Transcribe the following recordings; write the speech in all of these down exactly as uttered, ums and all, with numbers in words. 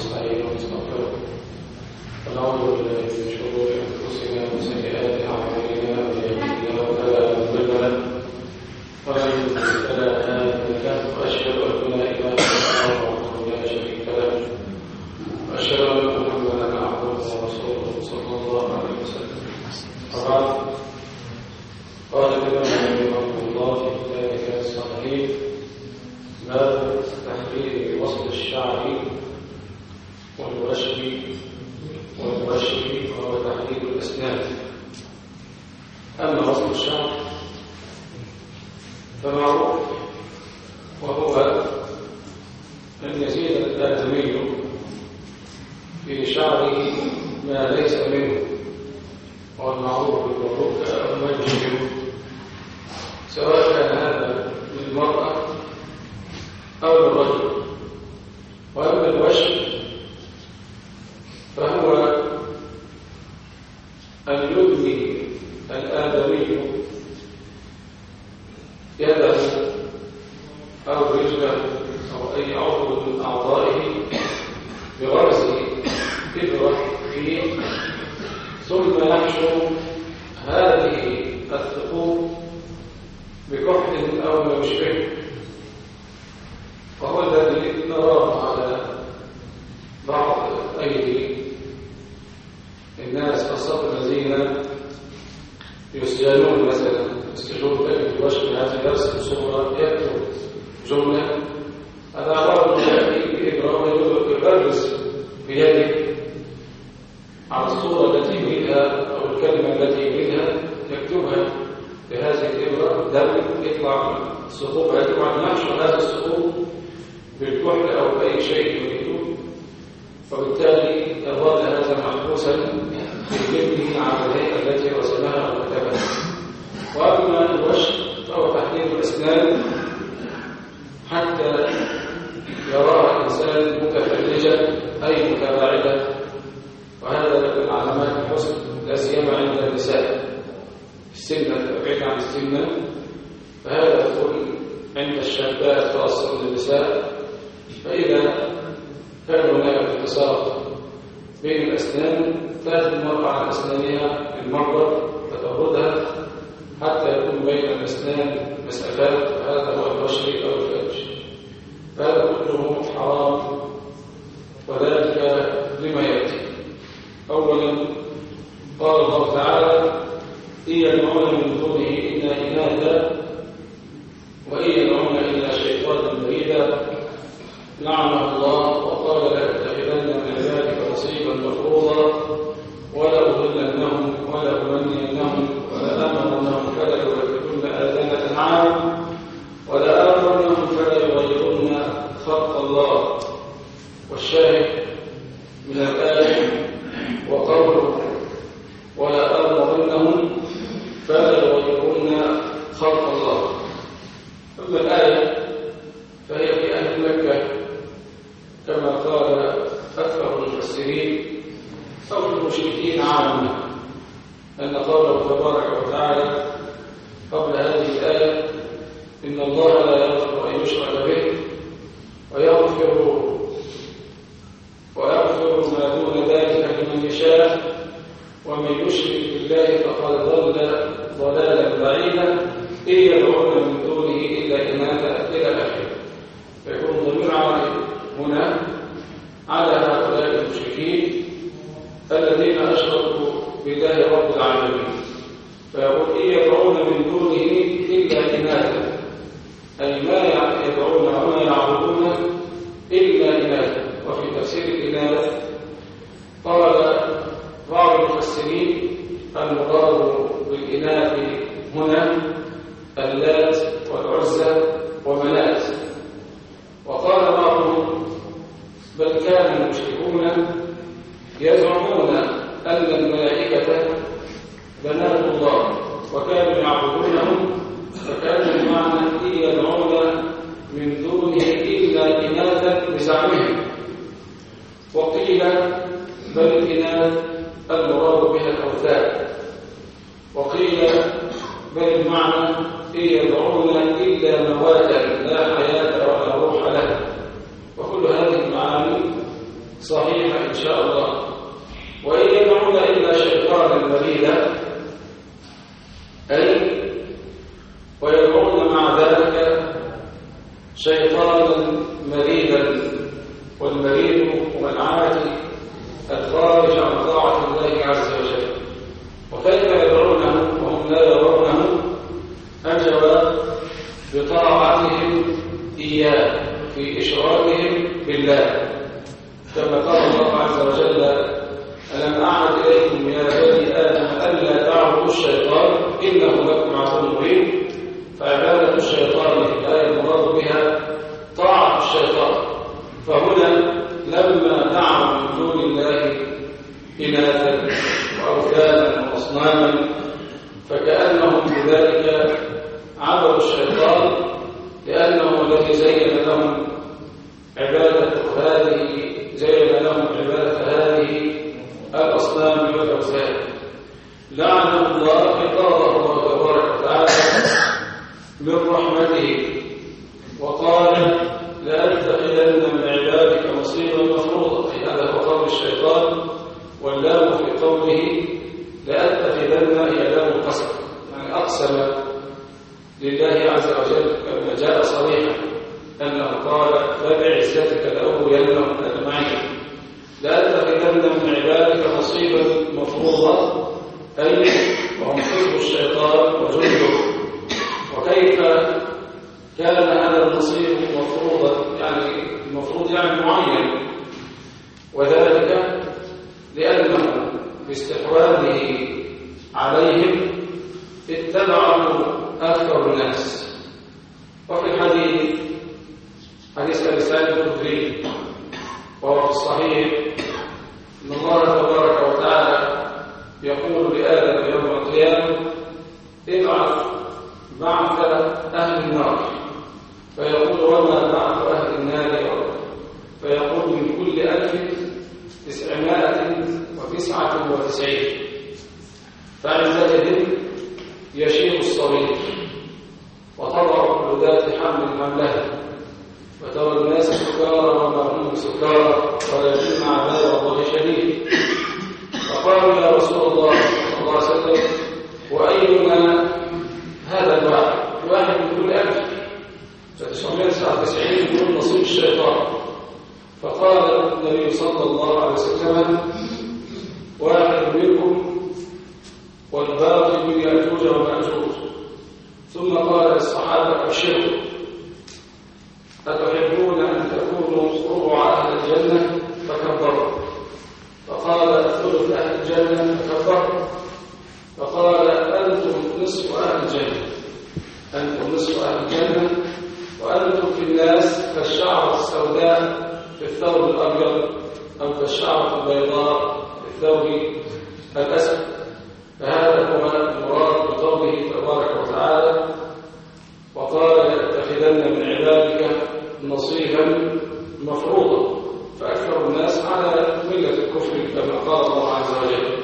ونستعينه ونستغفره ونعوذ بالله من شرور انفسنا وسيئات اعمالنا من يهده الله فلا مضل له ومن يضلل فلا هادي له واشهد ان لا اله الا الله وحده لا شريك له واشهد ان محمدا عبده ورسوله صلى الله عليه وسلم. وبعد قال الإمام رحمه الله في كتابه الصحيح باب تحرير وصل الشعر والوشم والوشم وهو تحرير الأسنان. أما وصل الشعر فمعروف وهو أن يزيد الآدمي في شعره ما ليس منه، والمعروف بالمعروف أو ما يشبهه، سواء كان هذا للمرأة أو للرجل. وأما الوشم فهو أن يدني الآدمي يده أو رجله أو أي عضو من أعضائه بغرز إبرة فيه، ثم يحشو هذه الثقوب بكحل أو ما يشبهه، وهو الذي نراه على بعض أيدي الناس، خاصة الذين يسجنون مثلا يسجنون بوشم هذا الدرس بصورة يكتب جملة، هذا عبارة يأتي بإبرة ويبرز بيده على الصورة التي يريدها أو الكلمة التي يريدها يكتبها بهذه الإبرة، دم يطلع الثقوب، يطلع يحشو هذا الثقوب بالكحل أو بأي شيء يريده، وبالتالي يظل هذا محبوسا في جلده على الهيئة التي رسمها وكتبها. وأما الوشم فهو تحديد الأسنان حتى يراها الإنسان متفرجا أي متباعدا، وهذا من علامات الحسن لا سيما عند النساء. السنة بعيد عن السنة، فهذا يكون عند الشابات خاصة النساء، فإذا كان هناك التصاق بين الأسنان تأتي المرأة على أسنانها المرة فتبردها حتى يكون بين الأسنان مسافات، هذا هو الوشم أو الفرج. فهذا كله حرام، وذلك لما يأتي. أولا قال الله تعالى: إن يدعون من دونه إلا إناثا وإن يدعون إلا شيطانا مريدا لعنه الله وقال لأتخذن من عبادك نصيبا مفروضا ولأضلنهم ولأمنينهم ولآمرنهم فلا يبتكن آذان الأنعام ولآمرنهم فلا يغيرن خلق الله. والشاهد من الآية وقوله ولآمرنهم فلا يغيرن خلق الله. أما الآية فهي في أهل مكة كما قال أكثر المفسرين أو المشركين عامة، أن قوله تبارك وتعالى قبل هذه الآية: إن الله لا يغفر أن يشرك به ويغفر ويغفر ما دون ذلك لمن يشاء ومن يشرك بالله فقد ضل ضلالا بعيدا إن يدعون من دونه إلا إناثا إلى آخره. فيكون ضمير عائد هنا على هؤلاء المشركين الذين أشركوا بالله رب العالمين، فيقول: إن يدعون من دونه إلا إناثا، أي ما يدعون وما يعبدون إلا إناثا. وفي تفسير الإناث قال بعض المفسرين المراد بالإناث هنا اللات والعزى ومنات. وقال بعضهم: بل كان المشركون يزعمون أن الملائكة بنات الله وكانوا يعبدونهم، فكان المعنى إن يدعون من دونه إلا إناثا بزعمهم. وقيل بل الإناث المراد بها الأوثان، وقيل بل المعنى إن يدعون إلا مواتا لا حياة ولا روح له. وكل هذه المعاني صحيحة إن شاء الله. وإن يدعون إلا شيطانا مريدا، أي ويدعون مع ذلك شيطانا مريدا، والمريد هو العاتي الخارج عن طاعة الله عز وجل. وكيف يدعونه وهم لا يرونه؟ الجواب بطاعتهم إياه في إشراكهم بالله، كما قال الله عز وجل: ألم أعهد إليكم يا بني آدم ألا تعبدوا الشيطان إنه لكم عدو مبين. فعبادة الشيطان لا المراد بها طاعة الشيطان. فهنا لما دعوا من دون الله إناثا وأوثانا وأصناما، فكأنهم بذلك عبدوا الشيطان، لأنه الذي زين لهم عبادة هذه زين لهم عبادة هذه الأصنام والأوثان. لعنه الله قضاه الله تبارك وتعالى من رحمته، وقال: لأتخذن من عبادك نصيبا مفروضا. هذا هو قول الشيطان، واللام في قوله لأتخذن هي لام القسم، يعني أقسم لله عز وجل كما جاء صريحا أنه قال: فبعزتك لأغوينهم أجمعين. لأتخذن من عبادك نصيبا مفروضا، أي وهم حزب الشيطان وجنده. وكيف كان هذا النصيب مفروضا؟ يعني المفروض يعني معين، وذلك لأنه باستحواذه عليهم اتبعه أكثر الناس. وفي الحديث حديث أبي سعيد الخدري وهو في الصحيح إن الله تبارك وتعالى يقول لآدم يوم القيامة: ابعث بعث أهل النار. فيقول: وما بعث أهل النار؟ فيقول: من كل ألف تسعمائة وتسعة وتسعين. فعندئذ يشيب الصغير وتضع كل ذات حمل حملها، وترى الناس سكارى وما هم سكارى ولكن عذاب الله شديد. فقالوا: يا رسول الله صلى الله عليه وسلم، وأينا هذا الواحد؟ واحد من كل ألف، فتسعمائة وتسعة وتسعين يكون نصيب الشيطان. فقال النبي صلى الله عليه وسلم: واحد منكم والباقي من يأجوج ومأجوج. ثم قال للصحابة: أبشروا، أتحبون أن تكونوا ربع أهل الجنة؟ فكبروا. فقال: ثلث أهل الجنة؟ فكبروا. فقال: أنتم نصف أهل الجنة، أنتم نصف أهل الجنة، وأنتم في الناس كالشعرة السوداء في الثوب الأبيض، أو كالشعرة البيضاء في الثوب الأسود. فهذا هو المراد بقوله تبارك وتعالى: وقال: لأتخذن من عبادك نصيبا مفروضا. فأكثر الناس على ملة الكفر كما قال الله عز وجل،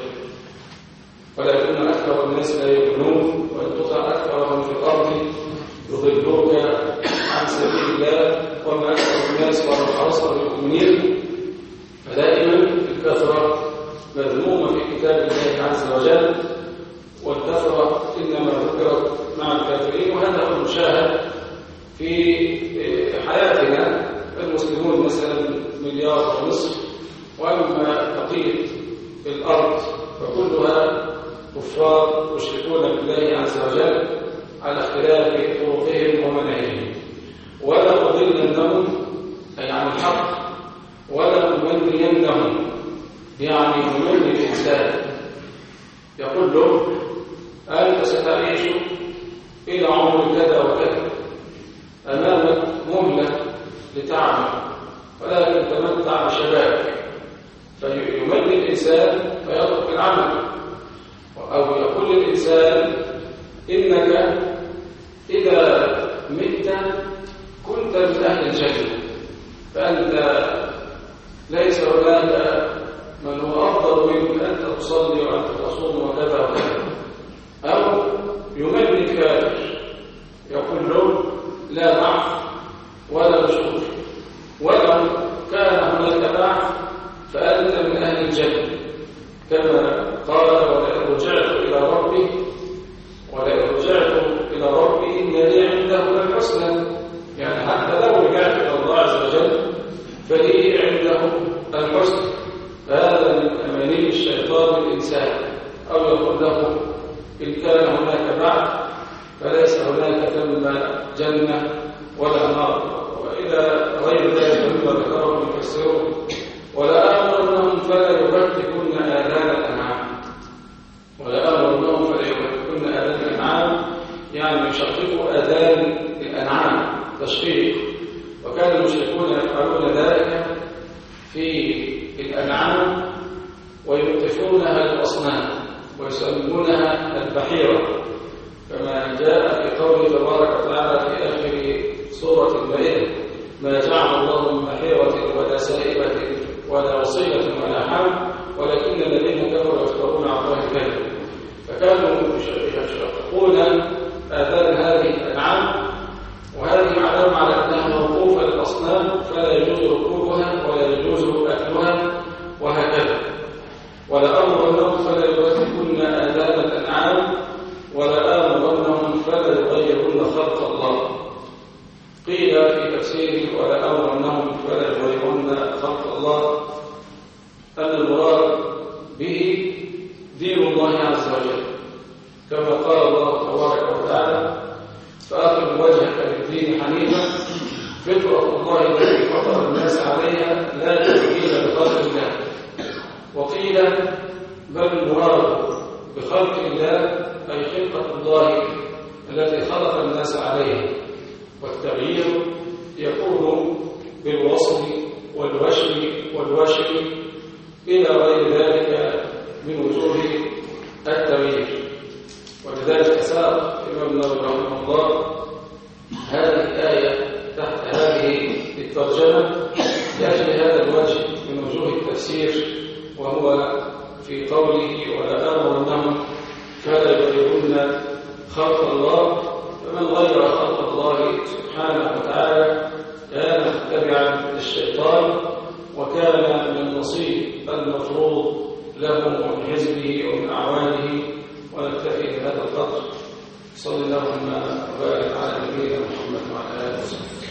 ولكن أكثر الناس لا يؤمنون. وإن تطع أكثرهم في الأرض يضلوك عن سبيل الله وما أكثر الناس ولو حرصت بالمؤمنين. فدائما الكثرة مذمومة في كتاب الله عز وجل، والكثرة إنما ذكرت مع الكافرين. وهذا هو المشاهد في حياتنا. المسلمون مثلا مليار ونصف، وأما بقية الأرض فكلها كفار مشركون بالله عز وجل على اختلاف طرقهم ومناهجهم. ولا أضلنهم أي عن الحق، ولا أمنينهم يعني يمني الإنسان، يقول له: أنت ستعيش إلى عمر كذا وكذا، أمامك مهلة لتعمل، ولكن تمتع بشبابك. فيمني الإنسان فيترك العمل، أو يقول للإنسان: إنك إذا مت كنت من أهل الجنة، فأنت ليس هناك من هو أفضل منك، أنت تصلي وأنت تصوم وكذا وكذا. أو يمني الكافر يقول له: لا بعث ولا نشور، ولو كان هناك بعث الجنة، كما قال ولئن رجعت إلى ربي ولئن رجعت إلى ربي إن لي عنده الحسنى، يعني حتى لو رجعت إلى الله عز وجل فلي عنده الحسنى. هذا من أماني الشيطان الإنسان، أو يقول له إن كان هناك بعد فليس هناك ثم جنة ولا نار، وإلى غير ذلك مما ذكره المفسرون. ولآمرنهم فلا يبتكن آذان الأنعام، ولآمرنهم فلا يبتكن آذان الأنعام يعني يشققوا آذان الأنعام تشقيق. وكان المشركون يفعلون ذلك في الأنعام ويوقفونها للأصنام ويسمونها البحيرة، كما جاء في قوله تبارك وتعالى في آخر سورة المائدة: ما جعل الله من بحيرة ولا سائبة ولا وصيلة ولا حم ولكن الذين كفروا يفترون على الله الكذب. فكانوا يشققون آذان هذه الأنعام، وهذه معلومة على أنها موقوفة للأصنام فلا يجوز ركوبها ولا يجوز أكلها وهكذا. ولآمرنهم فلا يبتكن آذان الأنعام ولآمرنهم فلا يغيرن خلق الله. قيل في تفسيره ولآمرنهم فلا يغيرن خلق الله أن المراد به دين الله عز وجل، كما قال الله تبارك وتعالى: فأقم وجهك للدين حنيفا فطرة الله التي فطر الناس عليها لا تبديل لخلق الله. وقيل بل المراد بخلق الله أي خلقة الله التي خلق الناس عليها، والتغيير يكون بالوصل والوشم والوشم إلى غير ذلك من وجوه التغيير. ولذلك ساق الإمام النووي رحمه الله هذه الآية تحت هذه الترجمة لأجل هذا الوجه من وجوه التفسير، وهو في قوله ولآمرنهم فلا يغيرن خلق الله. فمن غير خلق الله سبحانه وتعالى كان متبعا للشيطان، وكان من النصيب المفروض له من حزبه ومن أعوانه. ونكتفي بهذا القدر. صلى الله وبارك على نبينا محمد وعلى آله وصحبه.